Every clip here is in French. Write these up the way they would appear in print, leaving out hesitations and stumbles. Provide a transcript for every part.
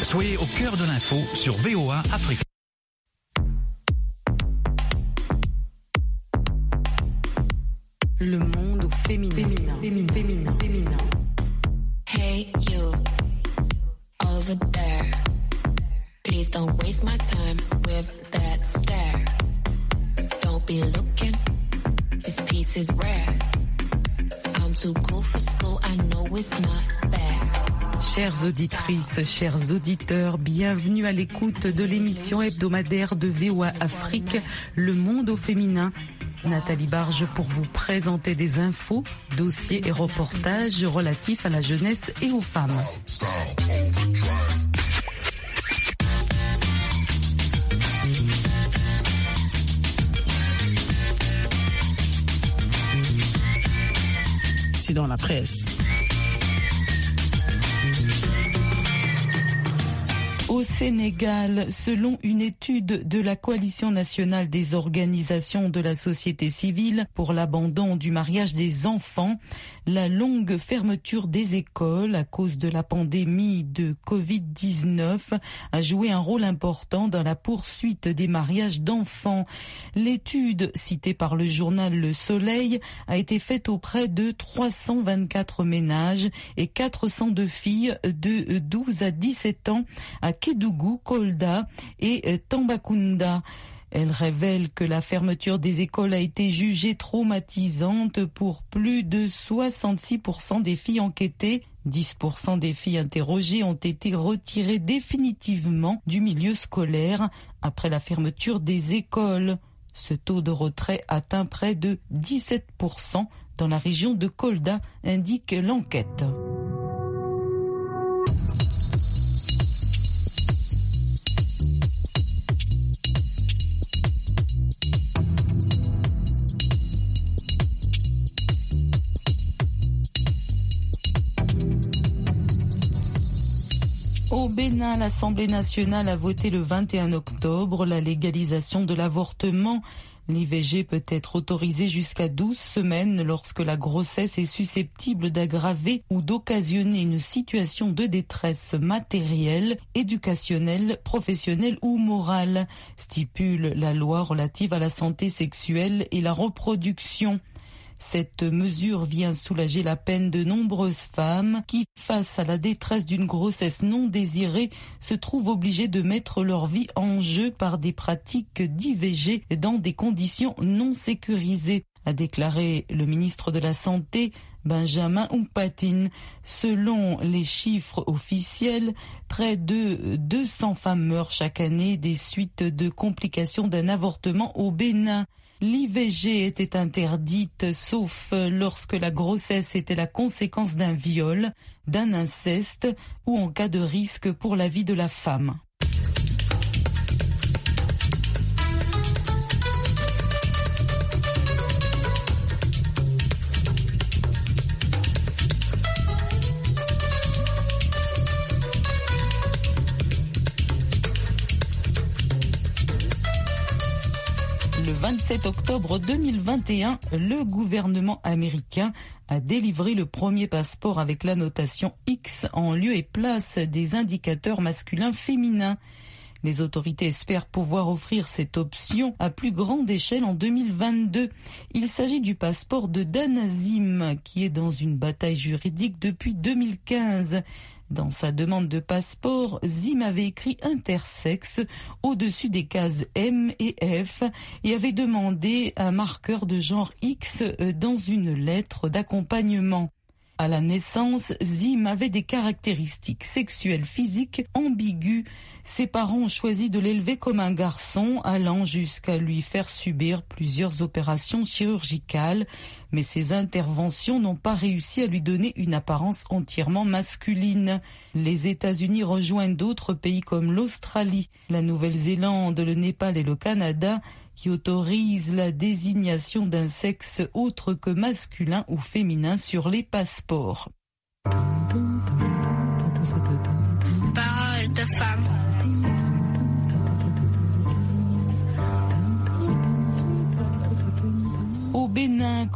Soyez au cœur de l'info sur VOA Afrique. Le monde au féminin. Hey you, over there. Please don't waste my time with that stare. Don't be looking, this piece is rare. I'm too cool for school, I know it's not fair. Chères auditrices, chers auditeurs, bienvenue à l'écoute de l'émission hebdomadaire de VOA Afrique, Le Monde au féminin. Nathalie Barge pour vous présenter des infos, dossiers et reportages relatifs à la jeunesse et aux femmes. C'est dans la presse. Au Sénégal, selon une étude de la Coalition nationale des organisations de la société civile pour l'abandon du mariage des enfants, la longue fermeture des écoles à cause de la pandémie de Covid-19 a joué un rôle important dans la poursuite des mariages d'enfants. L'étude, citée par le journal Le Soleil, a été faite auprès de 324 ménages et 402 filles de 12 à 17 ans à Kédougou, Kolda et Tambacounda. Elle révèle que la fermeture des écoles a été jugée traumatisante pour plus de 66% des filles enquêtées. 10% des filles interrogées ont été retirées définitivement du milieu scolaire après la fermeture des écoles. Ce taux de retrait atteint près de 17% dans la région de Kolda, indique l'enquête. Au Bénin, l'Assemblée nationale a voté le 21 octobre la légalisation de l'avortement. L'IVG peut être autorisée jusqu'à 12 semaines lorsque la grossesse est susceptible d'aggraver ou d'occasionner une situation de détresse matérielle, éducationnelle, professionnelle ou morale, stipule la loi relative à la santé sexuelle et la reproduction. Cette mesure vient soulager la peine de nombreuses femmes qui, face à la détresse d'une grossesse non désirée, se trouvent obligées de mettre leur vie en jeu par des pratiques d'IVG dans des conditions non sécurisées, a déclaré le ministre de la Santé, Benjamin Oupatine. Selon les chiffres officiels, près de 200 femmes meurent chaque année des suites de complications d'un avortement au Bénin. L'IVG était interdite sauf lorsque la grossesse était la conséquence d'un viol, d'un inceste ou en cas de risque pour la vie de la femme. Le 27 octobre 2021, le gouvernement américain a délivré le premier passeport avec la notation X en lieu et place des indicateurs masculins-féminins. Les autorités espèrent pouvoir offrir cette option à plus grande échelle en 2022. Il s'agit du passeport de Danazim, qui est dans une bataille juridique depuis 2015. Dans sa demande de passeport, Zim avait écrit intersexe au-dessus des cases M et F et avait demandé un marqueur de genre X dans une lettre d'accompagnement. À la naissance, Zim avait des caractéristiques sexuelles physiques ambiguës. Ses parents ont choisi de l'élever comme un garçon, allant jusqu'à lui faire subir plusieurs opérations chirurgicales. Mais ces interventions n'ont pas réussi à lui donner une apparence entièrement masculine. Les États-Unis rejoignent d'autres pays comme l'Australie, la Nouvelle-Zélande, le Népal et le Canada, qui autorisent la désignation d'un sexe autre que masculin ou féminin sur les passeports. Parole de femme. Au Bénin,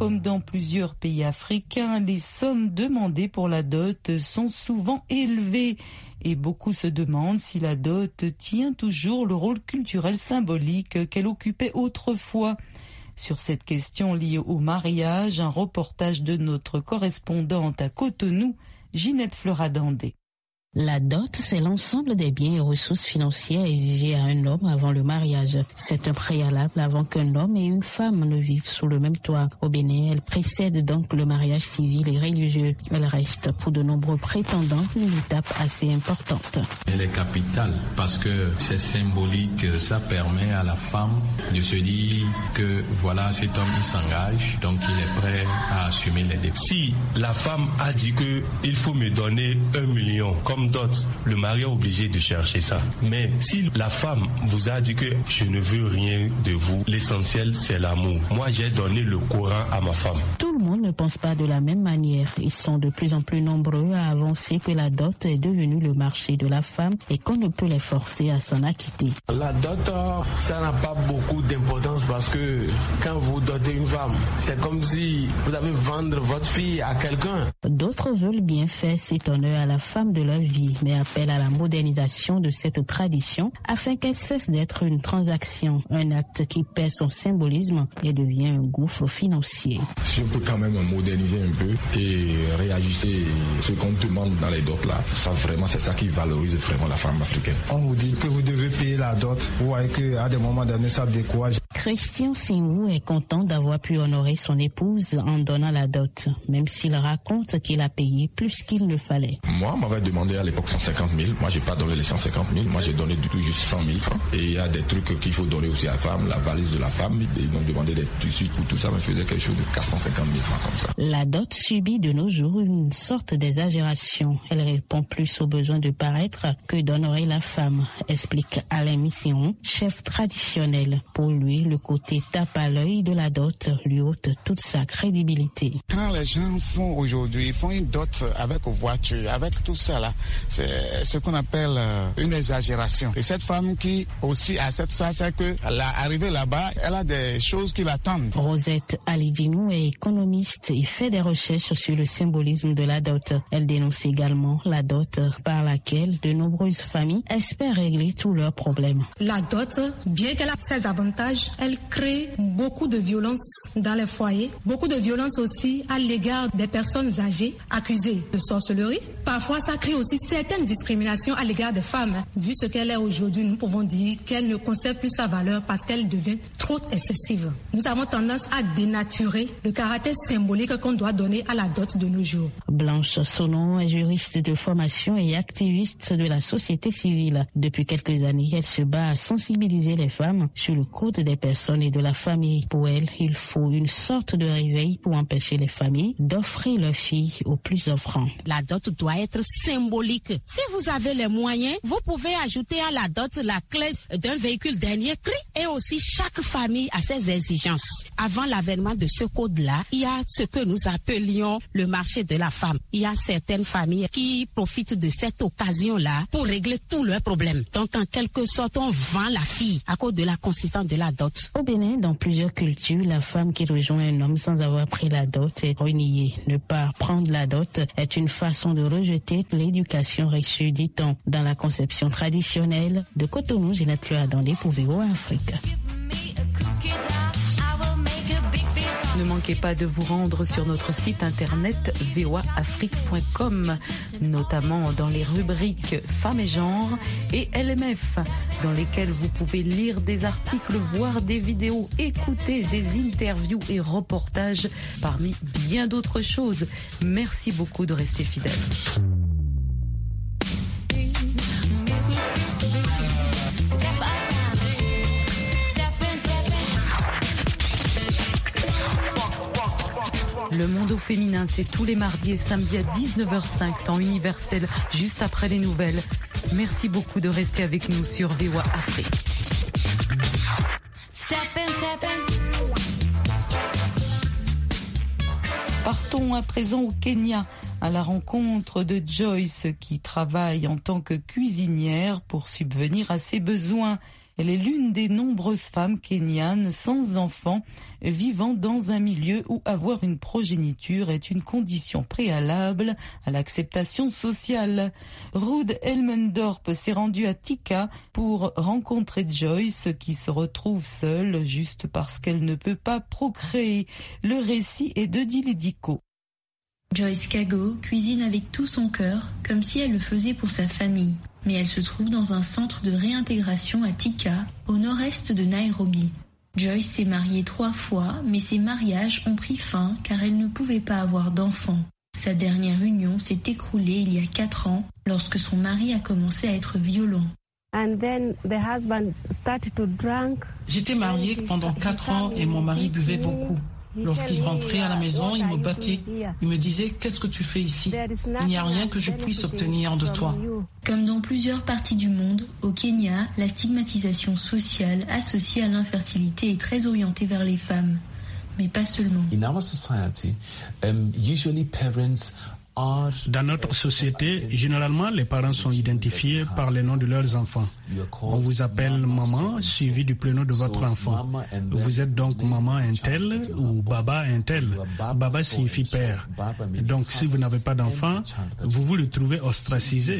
comme dans plusieurs pays africains, les sommes demandées pour la dot sont souvent élevées. Et beaucoup se demandent si la dot tient toujours le rôle culturel symbolique qu'elle occupait autrefois. Sur cette question liée au mariage, un reportage de notre correspondante à Cotonou, Ginette Fleuradandé. La dot, c'est l'ensemble des biens et ressources financières exigées à un homme avant le mariage. C'est un préalable avant qu'un homme et une femme ne vivent sous le même toit. Au Bénin, elle précède donc le mariage civil et religieux. Elle reste pour de nombreux prétendants une étape assez importante. Elle est capitale parce que c'est symbolique, ça permet à la femme de se dire que voilà, cet homme il s'engage, donc il est prêt à assumer les dépenses. Si la femme a dit que il faut me donner 1 million comme dot, le mari est obligé de chercher ça. Mais si la femme vous a dit que je ne veux rien de vous, l'essentiel c'est l'amour. Moi j'ai donné le Coran à ma femme. Tout le monde ne pense pas de la même manière. Ils sont de plus en plus nombreux à avancer que la dot est devenue le marché de la femme et qu'on ne peut les forcer à s'en acquitter. La dot, ça n'a pas beaucoup d'importance parce que quand vous dotez une femme, c'est comme si vous avez vendre votre fille à quelqu'un. D'autres veulent bien faire cet honneur à la femme de leur vie, mais appellent à la modernisation de cette tradition afin qu'elle cesse d'être une transaction, un acte qui perd son symbolisme et devient un gouffre financier. Si on peut quand même moderniser un peu et réajuster ce qu'on demande dans les dots là, ça vraiment c'est ça qui valorise vraiment la femme africaine. On vous dit que vous devez payer la dot, vous voyez qu'à des moments donnés ça décourage. Christian Singou est content d'avoir pu honorer son épouse en donnant la dot, même s'il raconte qu'il a payé plus qu'il ne fallait. Moi, on m'avait demandé à l'époque 150 000. Moi, j'ai pas donné les 150 000. Moi, j'ai donné du tout juste 100 000 francs. Et il y a des trucs qu'il faut donner aussi à la femme, la valise de la femme. Et ils m'ont demandé des tissus pour tout ça, me faisait quelque chose de 450 000 francs comme ça. La dot subit de nos jours une sorte d'exagération. Elle répond plus aux besoins de paraître que d'honorer la femme, explique Alain Mission, chef traditionnel. Pour lui, le côté tape à l'œil de la dot lui ôte toute sa crédibilité. Quand les gens font aujourd'hui, ils font une dot avec voiture, avec tout ça là, c'est ce qu'on appelle une exagération. Et cette femme qui aussi accepte ça, c'est que l'arrivée là-bas, elle a des choses qui l'attendent. Rosette Alidinou est économiste et fait des recherches sur le symbolisme de la dot. Elle dénonce également la dot par laquelle de nombreuses familles espèrent régler tous leurs problèmes. La dot, bien qu'elle a ses avantages, elle crée beaucoup de violence dans les foyers, beaucoup de violence aussi à l'égard des personnes âgées accusées de sorcellerie. Parfois, ça crée aussi certaines discriminations à l'égard des femmes. Vu ce qu'elle est aujourd'hui, nous pouvons dire qu'elle ne conserve plus sa valeur parce qu'elle devient trop excessive. Nous avons tendance à dénaturer le caractère symbolique qu'on doit donner à la dot de nos jours. Blanche Sonon est juriste de formation et activiste de la société civile. Depuis quelques années, elle se bat à sensibiliser les femmes sur le code des personnes et de la famille. Pour elle, il faut une sorte de réveil pour empêcher les familles d'offrir leurs filles aux plus offrants. La dot doit être symbolique. Si vous avez les moyens, vous pouvez ajouter à la dot la clé d'un véhicule dernier cri et aussi chaque famille a ses exigences. Avant l'avènement de ce code-là, il y a ce que nous appelions le marché de la femme. Il y a certaines familles qui profitent de cette occasion-là pour régler tous leurs problèmes. Donc en quelque sorte, on vend la fille à cause de la consistance de la dot. Au Bénin, dans plusieurs cultures, la femme qui rejoint un homme sans avoir pris la dot est reniée. Ne pas prendre la dot est une façon de rejeter l'éducation reçue, dit-on, dans la conception traditionnelle. De Cotonou, Ginette Fleuradandé pour VOA Afrique. Ne manquez pas de vous rendre sur notre site internet voaafrique.com, notamment dans les rubriques Femmes et Genre et LMF, dans lesquelles vous pouvez lire des articles, voir des vidéos, écouter des interviews et reportages, parmi bien d'autres choses. Merci beaucoup de rester fidèles. Le monde au féminin, c'est tous les mardis et samedis à 19h05, temps universel, juste après les nouvelles. Merci beaucoup de rester avec nous sur VOA Afrique. Partons à présent au Kenya, à la rencontre de Joyce qui travaille en tant que cuisinière pour subvenir à ses besoins. Elle est l'une des nombreuses femmes kenyanes sans enfants vivant dans un milieu où avoir une progéniture est une condition préalable à l'acceptation sociale. Ruth Elmendorp s'est rendue à Thika pour rencontrer Joyce qui se retrouve seule juste parce qu'elle ne peut pas procréer. Le récit est de Dilediko. Joyce Kago cuisine avec tout son cœur, comme si elle le faisait pour sa famille. Mais elle se trouve dans un centre de réintégration à Thika, au nord-est de Nairobi. Joyce s'est mariée 3 fois, mais ses mariages ont pris fin car elle ne pouvait pas avoir d'enfants. Sa dernière union s'est écroulée il y a 4 ans, lorsque son mari a commencé à être violent. J'étais mariée pendant 4 ans et mon mari buvait beaucoup. Lorsqu'il rentrait à la maison, il me battait. Il me disait « Qu'est-ce que tu fais ici ? Il n'y a rien que je puisse obtenir de toi. » Comme dans plusieurs parties du monde, au Kenya, la stigmatisation sociale associée à l'infertilité est très orientée vers les femmes. Mais pas seulement. Dans notre société, généralement, les parents sont identifiés par les noms de leurs enfants. On vous appelle maman, suivi du prénom de votre enfant. Vous êtes donc maman un tel ou baba un tel. Baba signifie père. Donc, si vous n'avez pas d'enfant, vous vous le trouvez ostracisé.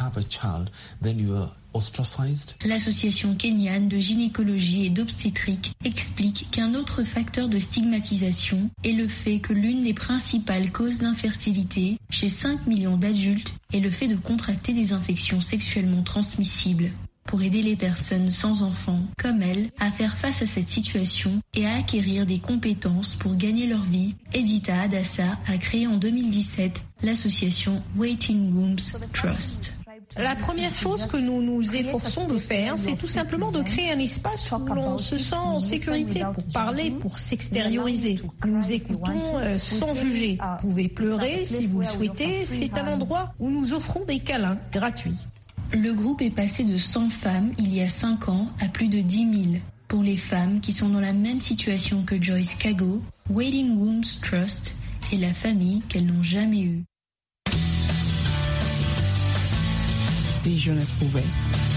L'association kenyane de gynécologie et d'obstétrique explique qu'un autre facteur de stigmatisation est le fait que l'une des principales causes d'infertilité chez 5 millions d'adultes est le fait de contracter des infections sexuellement transmissibles. Pour aider les personnes sans enfants, comme elle, à faire face à cette situation et à acquérir des compétences pour gagner leur vie, Edita Adassa a créé en 2017 l'association Waiting Wombs Trust. La première chose que nous nous efforçons de faire, c'est tout simplement de créer un espace où l'on se sent en sécurité pour parler, pour s'extérioriser. Nous nous écoutons sans juger. Vous pouvez pleurer si vous le souhaitez. C'est un endroit où nous offrons des câlins gratuits. Le groupe est passé de 100 femmes il y a 5 ans à plus de 10 000. Pour les femmes qui sont dans la même situation que Joyce Kago, Waiting Wombs Trust est la famille qu'elles n'ont jamais eue. Si jeunesse pouvait.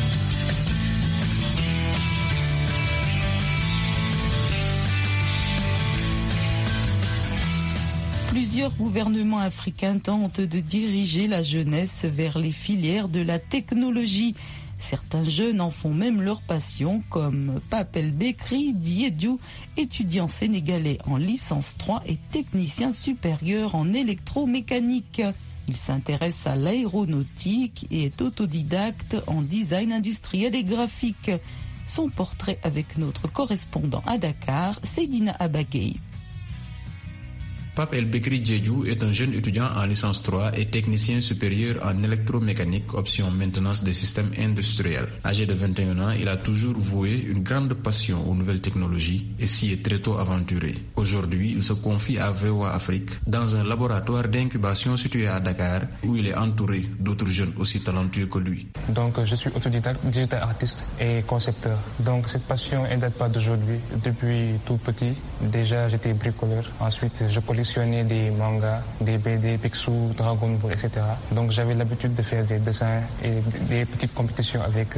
Plusieurs gouvernements africains tentent de diriger la jeunesse vers les filières de la technologie. Certains jeunes en font même leur passion, comme Papel Bekri Diédiou, étudiant sénégalais en licence 3 et technicien supérieur en électromécanique. Il s'intéresse à l'aéronautique et est autodidacte en design industriel et graphique. Son portrait avec notre correspondant à Dakar, Seydina Abagay. Pape El Bekri Diédiou est un jeune étudiant en licence 3 et technicien supérieur en électromécanique, option maintenance des systèmes industriels. Âgé de 21 ans, il a toujours voué une grande passion aux nouvelles technologies et s'y est très tôt aventuré. Aujourd'hui, il se confie à VOA Afrique dans un laboratoire d'incubation situé à Dakar où il est entouré d'autres jeunes aussi talentueux que lui. Donc, je suis autodidacte, digital artiste et concepteur. Donc, cette passion ne date pas d'aujourd'hui. Depuis tout petit, déjà j'étais bricoleur. Ensuite, je collectionnais des mangas, des BD, Picsou, Dragon Ball, etc. Donc j'avais l'habitude de faire des dessins et des petites compétitions avec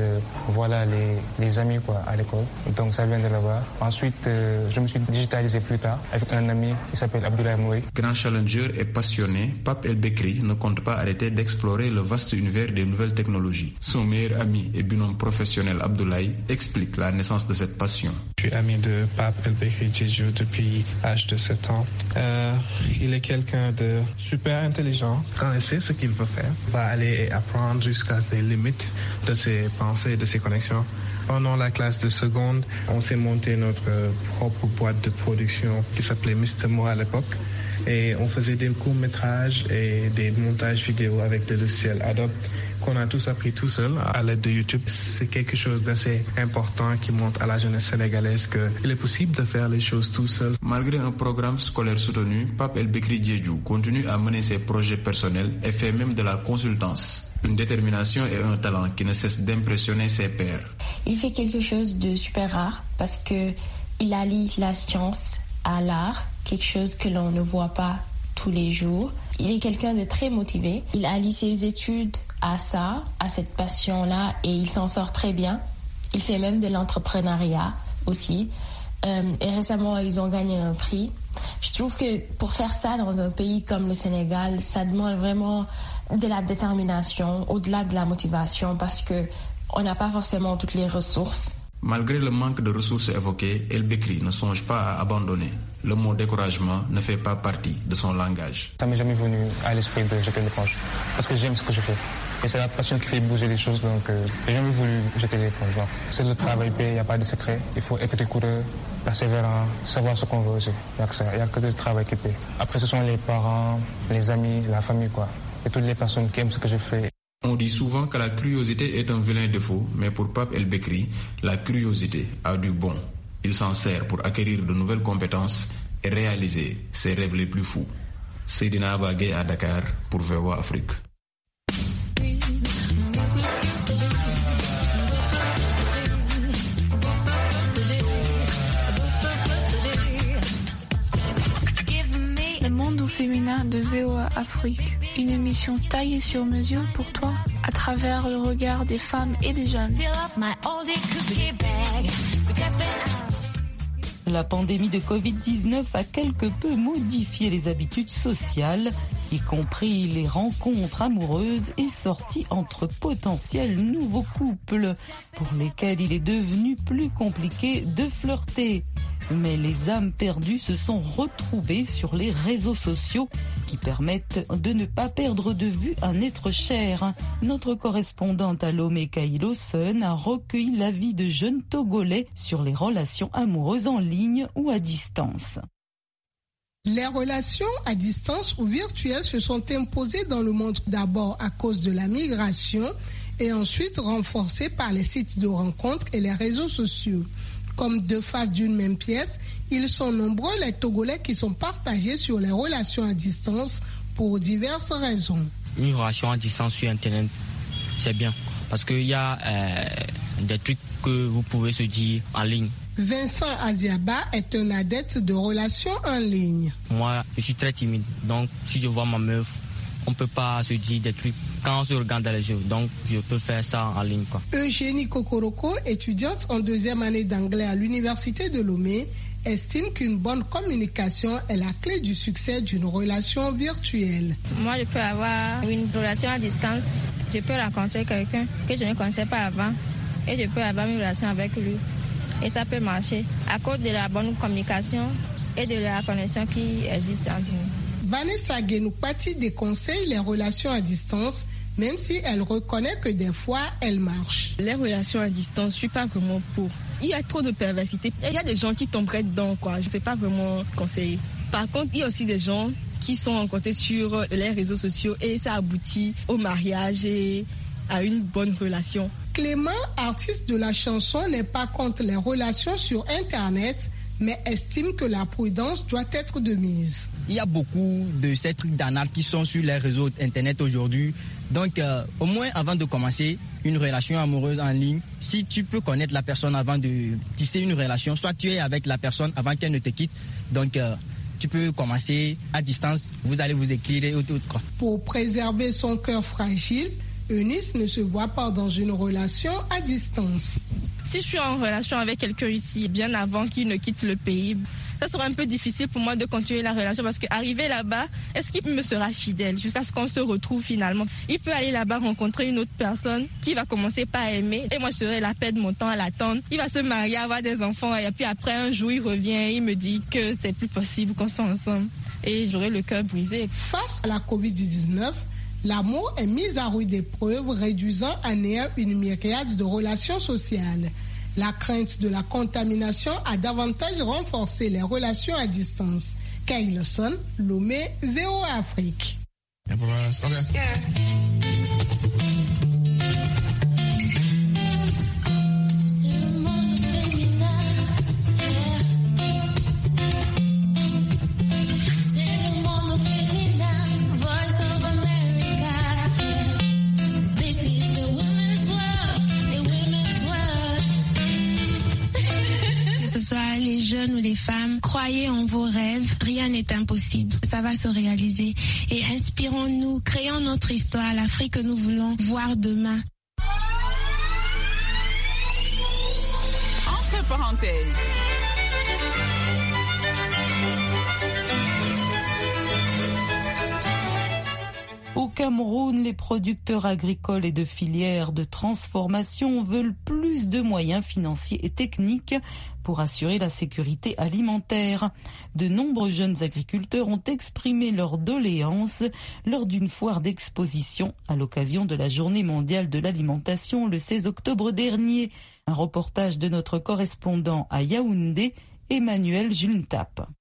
les amis à l'école. Donc ça vient de là-bas. Ensuite, je me suis digitalisé plus tard avec un ami qui s'appelle Abdoulaye Moui. Grand challenger et passionné, Pape El Bekri ne compte pas arrêter d'explorer le vaste univers des nouvelles technologies. Son meilleur ami et binôme professionnel Abdoulaye explique la naissance de cette passion. Je suis ami de Pape El Bekri Diédiou depuis l'âge de 7 ans. Il est quelqu'un de super intelligent. Quand il sait ce qu'il veut faire, il va aller apprendre jusqu'à les limites de ses pensées, de ses connexions. Pendant la classe de seconde, on s'est monté notre propre boîte de production qui s'appelait Mr. Mo à l'époque. Et on faisait des courts-métrages et des montages vidéo avec le logiciel Adobe qu'on a tous appris tout seul à l'aide de YouTube. C'est quelque chose d'assez important qui montre à la jeunesse sénégalaise qu'il est possible de faire les choses tout seul. Malgré un programme scolaire soutenu, Pape El Bekri Diédiou continue à mener ses projets personnels et fait même de la consultance. Une détermination et un talent qui ne cessent d'impressionner ses pairs. Il fait quelque chose de super rare parce qu'il allie la science à l'art, quelque chose que l'on ne voit pas tous les jours. Il est quelqu'un de très motivé. Il allie ses études à ça, à cette passion-là, et il s'en sort très bien. Il fait même de l'entrepreneuriat aussi. Et récemment, ils ont gagné un prix. Je trouve que pour faire ça dans un pays comme le Sénégal, ça demande vraiment de la détermination, au-delà de la motivation, parce qu'on n'a pas forcément toutes les ressources. Malgré le manque de ressources évoquées, El Bekri ne songe pas à abandonner. Le mot découragement ne fait pas partie de son langage. Ça m'est jamais venu à l'esprit de jeter l'éponge, parce que j'aime ce que je fais. Et c'est la passion qui fait bouger les choses, donc j'ai jamais voulu jeter l'éponge. C'est le travail paye, il n'y a pas de secret. Il faut être rigoureux, persévérant, savoir ce qu'on veut aussi. Il n'y a que le travail qui paye. Après, ce sont les parents, les amis, la famille, quoi. Et toutes les personnes qui aiment ce que je fais. On dit souvent que la curiosité est un vilain défaut, mais pour Pape El Bekri, la curiosité a du bon. Il s'en sert pour acquérir de nouvelles compétences et réaliser ses rêves les plus fous. Seydina Abagé à Dakar pour VOA Afrique. Le monde au féminin de VOA Afrique, une émission taillée sur mesure pour toi à travers le regard des femmes et des jeunes. La pandémie de Covid-19 a quelque peu modifié les habitudes sociales, y compris les rencontres amoureuses et sorties entre potentiels nouveaux couples, pour lesquels il est devenu plus compliqué de flirter. Mais les âmes perdues se sont retrouvées sur les réseaux sociaux qui permettent de ne pas perdre de vue un être cher. Notre correspondante à Lomé, Kaïlo Sun, a recueilli l'avis de jeunes Togolais sur les relations amoureuses en ligne ou à distance. Les relations à distance ou virtuelles se sont imposées dans le monde d'abord à cause de la migration et ensuite renforcées par les sites de rencontres et les réseaux sociaux. Comme deux faces d'une même pièce, ils sont nombreux les Togolais qui sont partagés sur les relations à distance pour diverses raisons. Une relation à distance sur Internet, c'est bien parce qu'il y a des trucs que vous pouvez se dire en ligne. Vincent Aziaba est un adepte de relations en ligne. Moi, je suis très timide, donc si je vois ma meuf, on ne peut pas se dire des trucs quand on se regarde dans les yeux. Donc, je peux faire ça en ligne, quoi. Eugénie Kokoroko, étudiante en 2e année d'anglais à l'université de Lomé, estime qu'une bonne communication est la clé du succès d'une relation virtuelle. Moi, je peux avoir une relation à distance. Je peux rencontrer quelqu'un que je ne connaissais pas avant et je peux avoir une relation avec lui. Et ça peut marcher à cause de la bonne communication et de la connexion qui existe entre nous. Vanessa Genoupati déconseille les relations à distance, même si elle reconnaît que des fois, elles marchent. Les relations à distance, je ne suis pas vraiment pour. Il y a trop de perversité. Il y a des gens qui tomberaient dedans, quoi. Je ne sais pas vraiment conseiller. Par contre, il y a aussi des gens qui sont rencontrés sur les réseaux sociaux et ça aboutit au mariage et à une bonne relation. Clément, artiste de la chanson, n'est pas contre les relations sur Internet, mais estime que la prudence doit être de mise. Il y a beaucoup de ces trucs d'arnaque qui sont sur les réseaux Internet aujourd'hui. Donc, au moins, avant de commencer une relation amoureuse en ligne, si tu peux connaître la personne avant de tisser une relation, soit tu es avec la personne avant qu'elle ne te quitte. Donc, tu peux commencer à distance, vous allez vous écrire et tout, quoi. Pour préserver son cœur fragile, Eunice ne se voit pas dans une relation à distance. Si je suis en relation avec quelqu'un ici, bien avant qu'il ne quitte le pays, ça sera un peu difficile pour moi de continuer la relation parce qu'arriver là-bas, est-ce qu'il me sera fidèle jusqu'à ce qu'on se retrouve finalement? Il peut aller là-bas rencontrer une autre personne qui va commencer par aimer et moi je serai là, perdre mon temps à l'attendre. Il va se marier, avoir des enfants et puis après un jour il revient, il me dit que c'est plus possible qu'on soit ensemble et j'aurai le cœur brisé. Face à la Covid-19, l'amour est mis à rude épreuve, réduisant à néant une myriade de relations sociales. La crainte de la contamination a davantage renforcé les relations à distance. Kyle Son, Lomé, VOA Afrique. Les jeunes ou les femmes, croyez en vos rêves, rien n'est impossible, ça va se réaliser. Et inspirons-nous, créons notre histoire, l'Afrique que nous voulons voir demain. parenthèse. Au Cameroun, les producteurs agricoles et de filières de transformation veulent plus de moyens financiers et techniques pour assurer la sécurité alimentaire. De nombreux jeunes agriculteurs ont exprimé leur doléance lors d'une foire d'exposition à l'occasion de la Journée mondiale de l'alimentation le 16 octobre dernier. Un reportage de notre correspondant à Yaoundé, Emmanuel Juntap.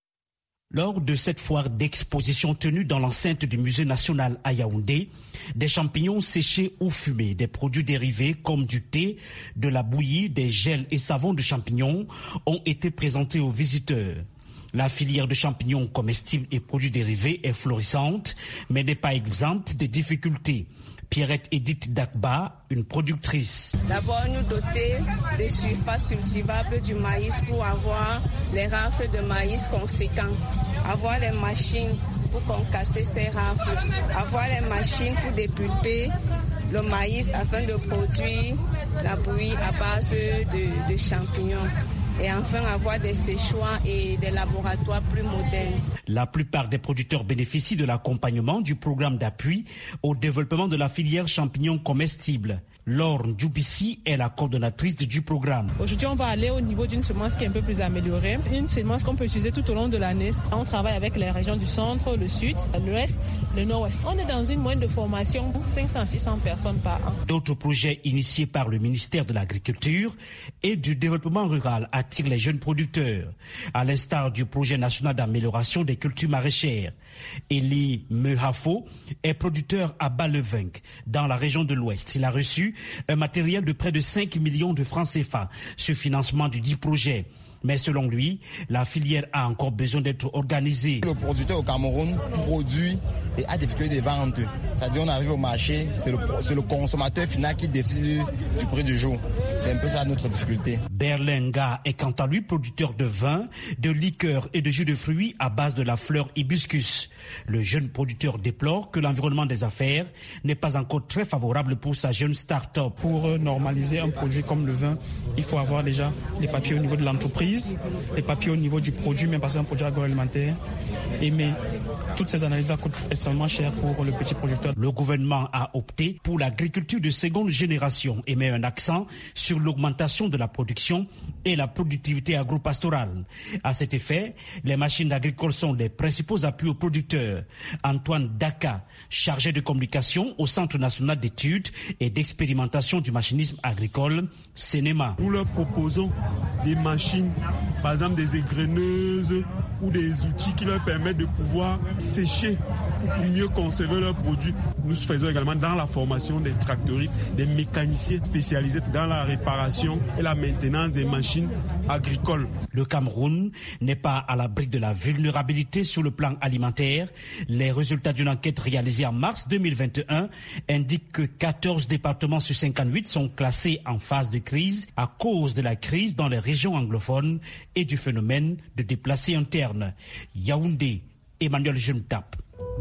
Lors de cette foire d'exposition tenue dans l'enceinte du Musée national à Yaoundé, des champignons séchés ou fumés, des produits dérivés comme du thé, de la bouillie, des gels et savons de champignons ont été présentés aux visiteurs. La filière de champignons comestibles et produits dérivés est florissante, mais n'est pas exempte de difficultés. Pierrette Edith Dakba, une productrice. D'abord, nous doter des surfaces cultivables du maïs pour avoir les rafles de maïs conséquents, avoir les machines pour concasser ces rafles, avoir les machines pour dépulper le maïs afin de produire la bouillie à base de champignons. Et enfin avoir des séchoirs et des laboratoires plus modernes. La plupart des producteurs bénéficient de l'accompagnement du programme d'appui au développement de la filière champignons comestibles. Laure Djoubissi est la coordonnatrice du programme. Aujourd'hui, on va aller au niveau d'une semence qui est un peu plus améliorée. Une semence qu'on peut utiliser tout au long de l'année. On travaille avec les régions du centre, le sud, l'ouest, le nord-ouest. On est dans une moyenne de formation de 500-600 personnes par an. D'autres projets initiés par le ministère de l'Agriculture et du Développement rural attirent les jeunes producteurs, à l'instar du projet national d'amélioration des cultures maraîchères. Elie Mehafo est producteur à Bas-le-Vinc, dans la région de l'Ouest. Il a reçu un matériel de près de 5 millions de francs CFA sur financement du dit projet. Mais selon lui, la filière a encore besoin d'être organisée. Le producteur au Cameroun produit et a des difficultés de vente. C'est-à-dire on arrive au marché, c'est le consommateur final qui décide du prix du jour. C'est un peu ça notre difficulté. Berlinga est quant à lui producteur de vin, de liqueurs et de jus de fruits à base de la fleur hibiscus. Le jeune producteur déplore que l'environnement des affaires n'est pas encore très favorable pour sa jeune start-up. Pour normaliser un produit comme le vin, il faut avoir déjà les papiers au niveau de l'entreprise, les papiers au niveau du produit, même parce que c'est un produit agroalimentaire. Mais toutes ces analyses coûtent extrêmement cher pour le petit producteur. Le gouvernement a opté pour l'agriculture de seconde génération et met un accent sur l'augmentation de la production et la productivité agro-pastorale. À cet effet, les machines agricoles sont les principaux appuis aux producteurs. Antoine Daka, chargé de communication au Centre national d'études et d'expérimentation du machinisme agricole, CNEMA. Nous leur proposons des machines, par exemple des égreneuses ou des outils qui leur permettent de pouvoir sécher pour mieux conserver leurs produits. Nous faisons également dans la formation des tracteuristes, des mécaniciens spécialisés dans la réparation et la maintenance des machines agricoles. Le Cameroun n'est pas à l'abri de la vulnérabilité sur le plan alimentaire. Les résultats d'une enquête réalisée en mars 2021 indiquent que 14 départements sur 58 sont classés en phase de crise à cause de la crise dans les régions anglophones et du phénomène de déplacés internes. Yaoundé, Emmanuel Juntap,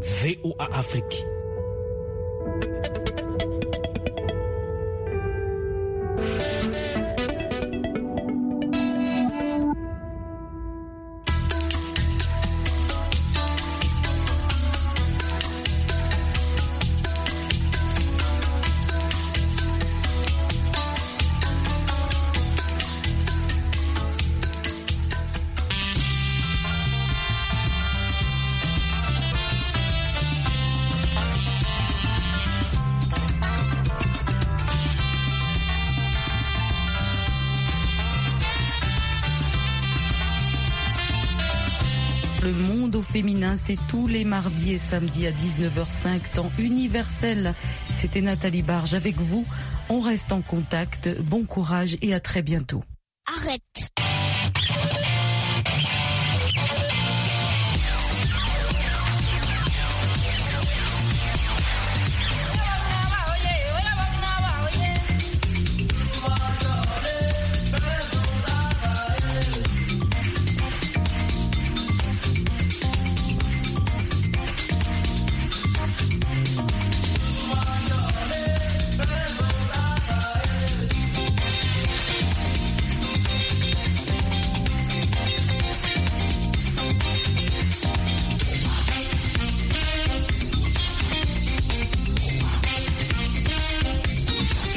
VOA Afrique. Le monde au féminin, c'est tous les mardis et samedis à 19h05, temps universel. C'était Nathalie Barge avec vous. On reste en contact. Bon courage et à très bientôt. Arrête.